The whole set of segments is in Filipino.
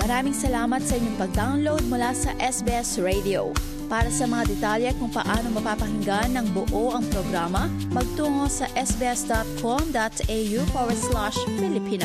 Maraming salamat sa inyong pag-download mula sa SBS Radio. Para sa mga detalye kung paano mapapakinggan ng buo ang programa, magtungo sa sbs.com.au/Filipino.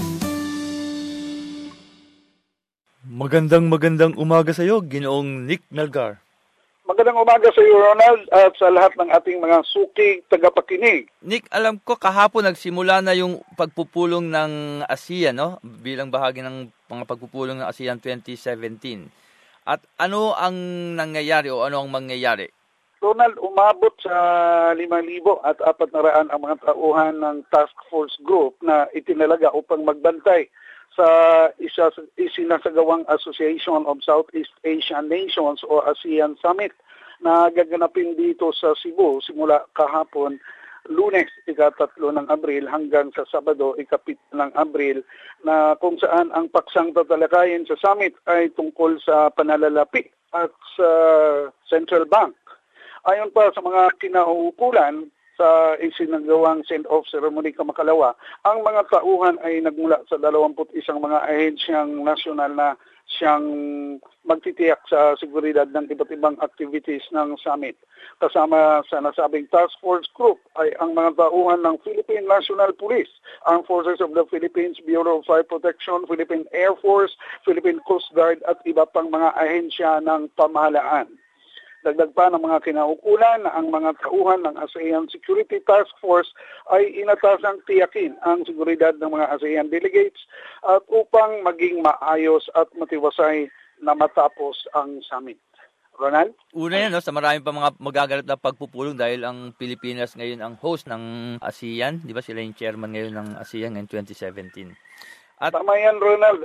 Magandang umaga sa iyo, Ginoong Nick Melgar. Magandang umaga sa iyo, Ronald, at sa lahat ng ating mga suking tagapakinig. Nick, alam ko kahapon nagsimula na yung pagpupulong ng ASEAN, no? Bilang bahagi ng mga pagpupulong ng ASEAN 2017. At ano ang nangyayari o ano ang mangyayari? Ronald, umabot sa 5,000 at 400 ang mga tauhan ng Task Force Group na itinalaga upang magbantay sa isinasagawang Association of Southeast Asian Nations o ASEAN Summit na gaganapin dito sa Cebu simula kahapon Lunes, 3 ng Abril hanggang sa Sabado, 7 ng Abril, na kung saan ang paksang tatalakayin sa summit ay tungkol sa pananalapi at sa Central Bank. Ayon pa sa mga kinauukulan sa isinagawang send-off ceremony kamakalawa, ang mga tauhan ay nagmula sa 21 mga ahensyang nasyonal na siyang magtitiyak sa seguridad ng iba't ibang activities ng summit. Kasama sa nasabing Task Force Group ay ang mga tauhan ng Philippine National Police, Armed Forces of the Philippines, Bureau of Fire Protection, Philippine Air Force, Philippine Coast Guard at iba pang mga ahensya ng pamahalaan. Dagdag pa ng mga kinaukulan na ang mga tauhan ng ASEAN Security Task Force ay inatasang tiyakin ang seguridad ng mga ASEAN delegates at upang maging maayos at matiwasay na matapos ang summit. Ronald? Una yan, no, sa marami pa mga magaganap na pagpupulong dahil ang Pilipinas ngayon ang host ng ASEAN. Di ba sila yung chairman ngayon ng ASEAN ngayong 2017. At tama yan, Ronald.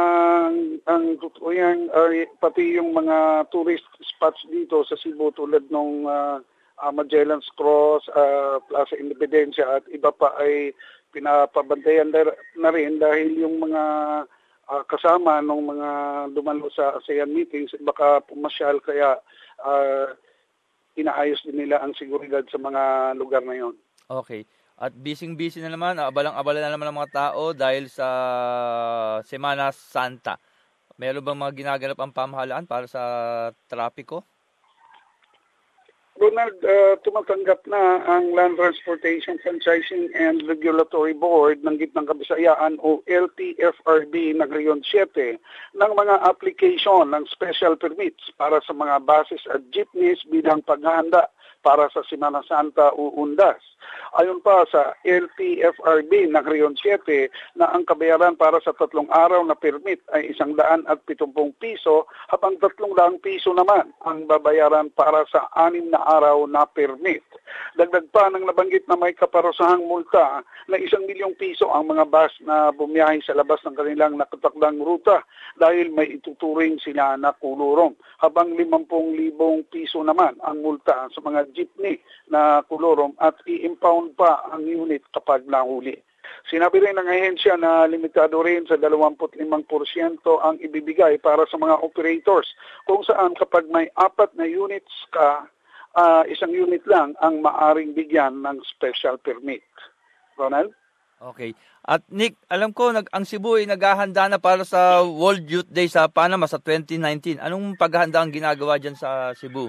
Ang totoo yan, pati yung mga tourist spots dito sa Cebu tulad ng Magellan's Cross, Plaza Independencia at iba pa ay pinapabantayan na rin dahil yung mga kasama ng mga dumalo sa ASEAN meetings baka pumasyal kaya inaayos din nila ang seguridad sa mga lugar na yon. Okay. At busy na naman, abalang-abala na naman ang mga tao dahil sa Semana Santa. Meron bang mga ginaganap ang pamahalaan para sa trapiko? Ronald, tumatanggap na ang Land Transportation Franchising and Regulatory Board ng Gitnang Kabisayaan o LTFRB ng Region 7 ng mga application ng special permits para sa mga buses at jeepneys bilang paghahanda para sa Semana Santa o Undas. Ayon pa sa LTFRB ng Region 7 na ang kabayaran para sa 3 araw na permit ay 170 piso habang 300 piso naman ang babayaran para sa 6 na araw na permit. Dagdag pa ng nabanggit na may kaparusahang multa na 1 milyong piso ang mga bus na bumiyahe sa labas ng kanilang nakatakdang ruta dahil may ituturing sila na kulurong. Habang 50,000 piso naman ang multa sa mga jeepney na kulurong at i-impound pa ang unit kapag nahuli. Sinabi rin ng ahensya na limitado rin sa 25% ang ibibigay para sa mga operators kung saan kapag may 4 na units ka, 1 unit lang ang maaring bigyan ng special permit. Ronald? Okay. At Nick, alam ko ang Cebu ay naghahanda na para sa World Youth Day sa Panama sa 2019. Anong paghahanda ang ginagawa dyan sa Cebu?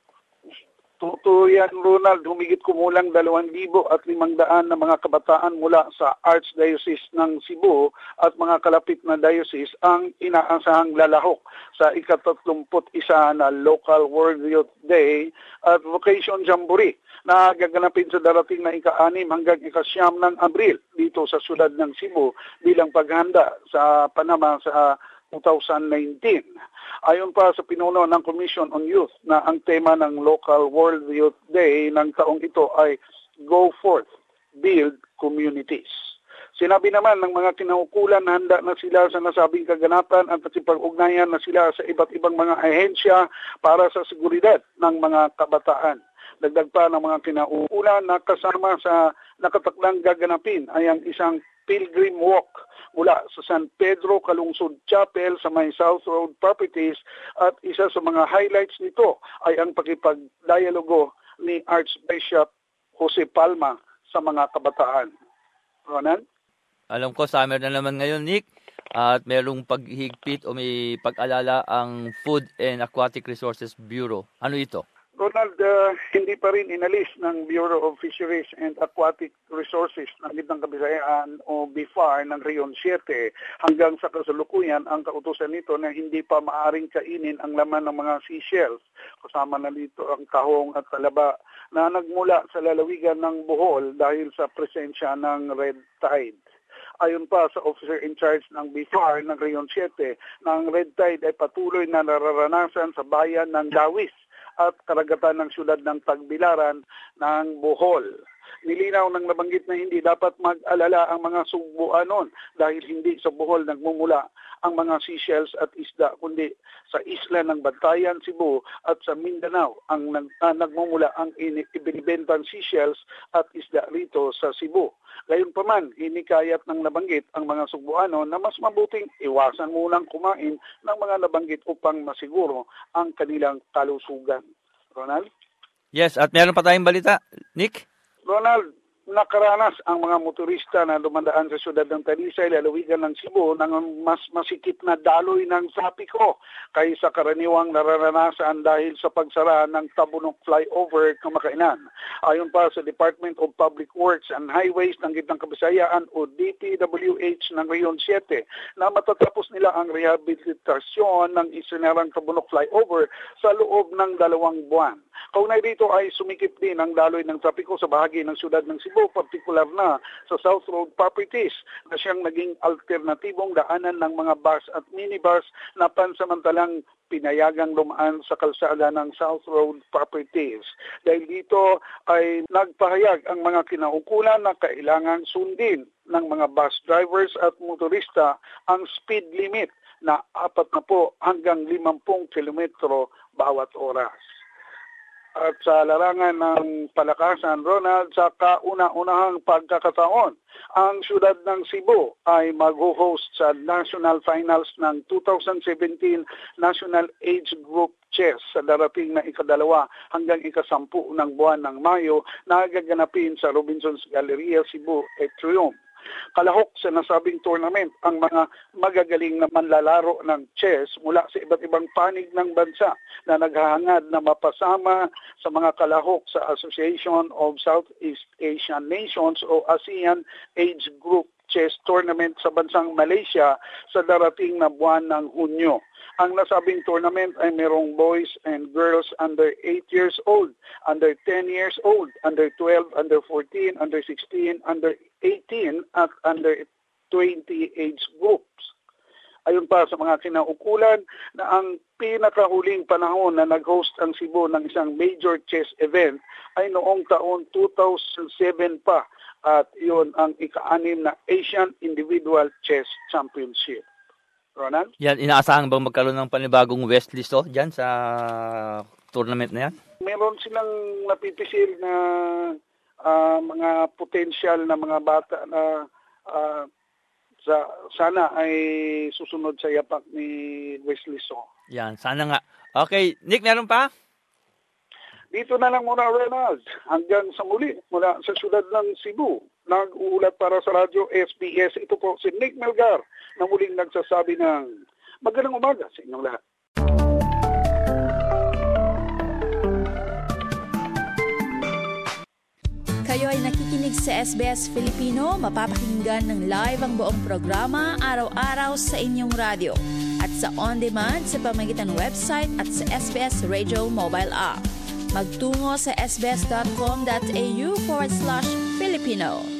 Totoo yan, Ronald. Humigit kumulang 2,500 na mga kabataan mula sa Archdiocese ng Cebu at mga kalapit na diocese ang inaasahang lalahok sa ika-31 na Local World Youth Day at Vocation Jamboree na gaganapin sa darating na ika-6 hanggang ika-9 ng Abril dito sa siyudad ng Cebu bilang paghanda sa Panama sa 2019. Ayon pa sa pinuno ng Commission on Youth na ang tema ng Local World Youth Day ng taong ito ay Go Forth, Build Communities. Sinabi naman ng mga kinaukulan na handa na sila sa nasabing kaganapan at nakipag-ugnayan na sila sa iba't ibang mga ahensya para sa seguridad ng mga kabataan. Dagdag pa ng mga kinaukulan na kasama sa nakatakdang gaganapin ay ang isang pilgrim walk mula sa San Pedro Calungsod Chapel sa may South Road Properties at isa sa mga highlights nito ay ang pakipagdialogo ni Archbishop Jose Palma sa mga kabataan. Ronan? Alam ko, summer na naman ngayon, Nick. at merong paghigpit o may pag-alala ang Food and Aquatic Resources Bureau. Ano ito? Ronald, hindi pa rin inalis ng Bureau of Fisheries and Aquatic Resources ng Gitnang Kabisayaan o BIFAR ng Rion 7 hanggang sa kasalukuyan ang kautusan nito na hindi pa maaring kainin ang laman ng mga seashells. Kasama na dito ang kahong at talaba na nagmula sa lalawigan ng Bohol dahil sa presensya ng red tide. Ayon pa sa officer in charge ng BIFAR ng Rion 7, na ang red tide ay patuloy na nararanasan sa bayan ng Dawis at karagatan ng siyudad ng Tagbilaran ng Bohol. Nilinaw ng nabanggit na hindi dapat mag-alala ang mga Sugbuanon dahil hindi sa Bohol nagmumula ang mga seashells at isda, kundi sa isla ng Bantayan, Cebu at sa Mindanao ang nagmumula ang ibinibentang seashells at isda rito sa Cebu. Gayunpaman, hinikayat ng nabanggit ang mga Sugbuanon na mas mabuting iwasan munang kumain ng mga nabanggit upang masiguro ang kanilang kalusugan. Ronald? Yes, at meron pa tayong balita. Nick? Ronald, nakaranas ang mga motorista na dumadaan sa siyudad ng Talisay, lalawigan ng Cebu, ng mas masikip na daloy ng trapiko kaysa karaniwang nararanasan dahil sa pagsara ng Tabunok Flyover kamakailan. Ayon pa sa Department of Public Works and Highways ng Gitnang Kabisayaan o DPWH ng Rion 7 na matatapos nila ang rehabilitasyon ng isinerang Tabunok Flyover sa loob ng 2 buwan. Kaunay dito ay sumikip din ang daloy ng trapiko sa bahagi ng siyudad ng Cebu, partikular na sa South Road Properties na siyang naging alternatibong daanan ng mga bus at minibus na pansamantalang pinayagang dumaan sa kalsada ng South Road Properties. Dahil dito ay nagpahayag ang mga kinaukulan na kailangan sundin ng mga bus drivers at motorista ang speed limit na 40 hanggang 50 kilometro bawat oras. At sa larangan ng palakasan, Ronald, sa kauna-unahang pagkakataon, ang siyudad ng Cebu ay mag-host sa National Finals ng 2017 National Age Group Chess sa darating na ika-2 hanggang ika-10 ng buwan ng Mayo na gaganapin sa Robinson's Galleria, Cebu, Atrium. Kalahok sa nasabing tournament ang mga magagaling na manlalaro ng chess mula sa iba't ibang panig ng bansa na naghahangad na mapasama sa mga kalahok sa Association of Southeast Asian Nations o ASEAN Age Group Chess Tournament sa bansang Malaysia sa darating na buwan ng Hunyo. Ang nasabing tournament ay merong boys and girls under 8 years old, under 10 years old, under 12, under 14, under 16, under 18 at under 20 age groups. Ayon pa sa mga kinaukulan na ang pinakahuling panahon na nag-host ang Cebu ng isang major chess event ay noong taon 2007 pa at iyon ang ika-6 na Asian Individual Chess Championship. Ronald? Yan, inaasahan bang magkaroon ng panibagong West list dyan sa tournament na yan? Meron silang napipisil na mga potential na mga bata na sana ay susunod sa yapak ni Wesley So. Yan, sana nga. Okay, Nick, meron pa? Dito na lang muna, Ronald. Hanggang sa muli, mula sa siyudad ng Cebu. Nag-uulat para sa Radyo SBS. Ito po si Nick Melgar na muling nagsasabi ng magandang umaga sa inyong lahat. Kayo ay nakikinig sa SBS Filipino, mapapakinggan ng live ang buong programa araw-araw sa inyong radyo at sa on-demand sa pamamagitan ng website at sa SBS Radio mobile app. Magtungo sa sbs.com.au/Filipino.